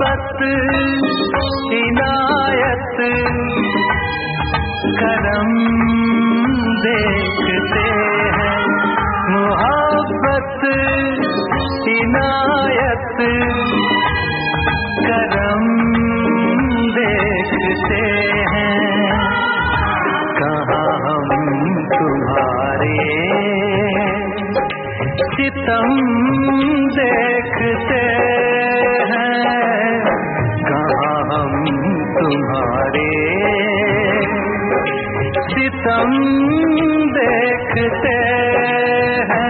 मोहब्बत इनायत करम देखते हैं, मोहब्बत इनायत करम देखते हैं। कहाँ हम तुम्हारे सितम देखते हैं, कहाँ हम तुम्हारे सितम देखते हैं।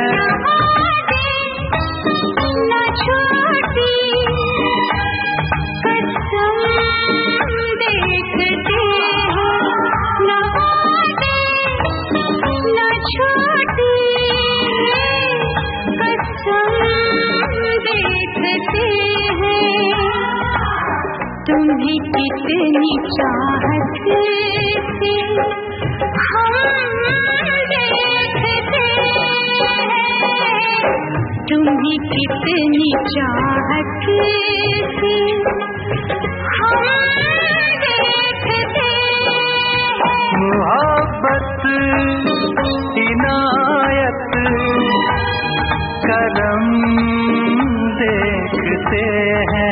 तुम्हें कितनी चाहत थी हम देखते हैं, तुम्हें कितनी चाहत थी हम देखते हैं। मोहब्बत इनायत करम देखते हैं।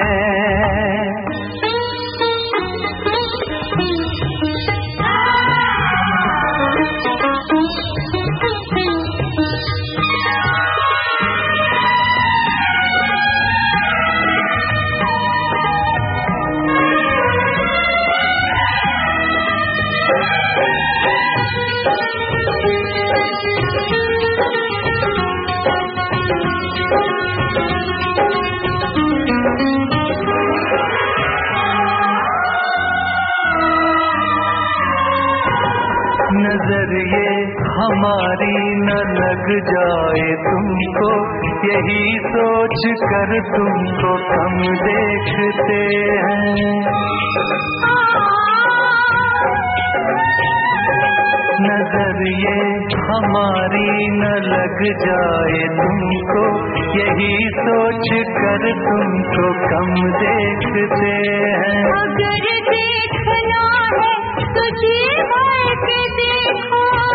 नजर ये हमारी न लग जाए तुमको, यही सोच कर तुमको कम देखते हैं। नजर ये हमारी न लग जाए तुमको, यही सोच कर तुमको कम देखते हैं। अगर देखना है तुझे भर के देखो,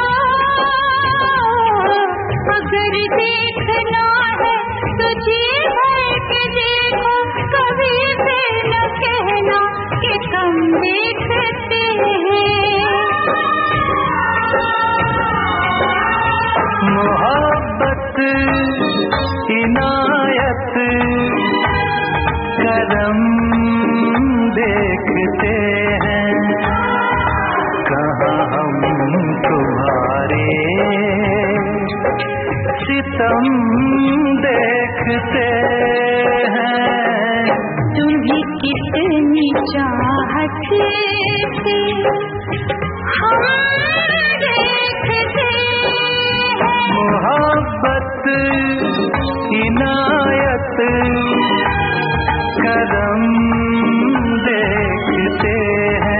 अगर देखना है तुझे भर के देखो, कभी भी न कहना कि कम देखते हैं। मोहब्बत इनायत करम देखते हैं, कहाँ हम तुम्हारे सितम देखते हैं। तुम्हें कितनी चाहत थी हम देखते हैं। मोहब्बत इनायत करम देखते हैं।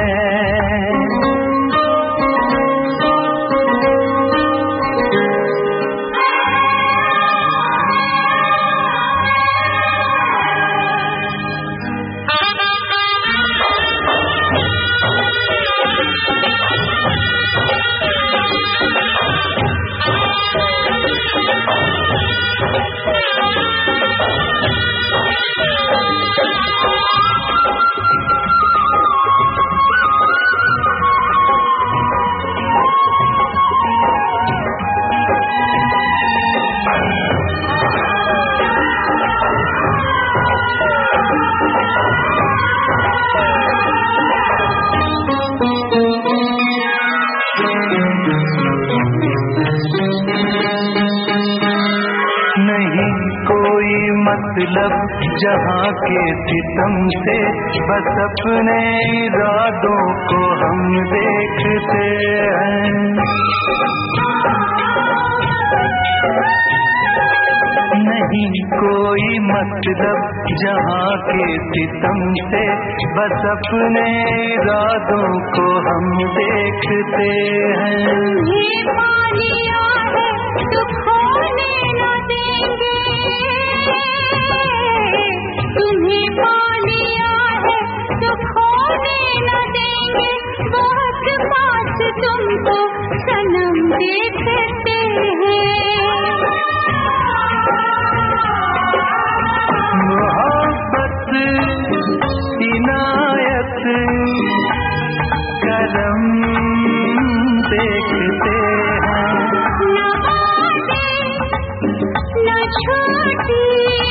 मतलब जहाँ के सितम से, बस अपने इरादों को हम देखते हैं। नहीं कोई मतलब जहाँ के सितम से, बस अपने इरादों को हम देखते हैं। ये पानिया है तो खोने न देंगे, तुम्हें तुमको सनम देखते हैं। मोहब्बत इनायत करम देखते हैं। न आगे न छोटी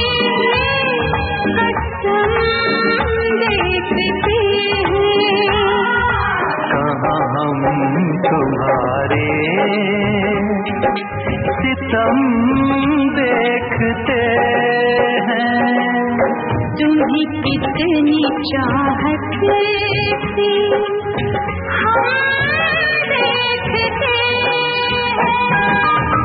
कसम देखते हैं। कहाँ हम तुम्हारे सितम देखते हैं। तुम्हें कितनी चाहत थी हम देखते हैं।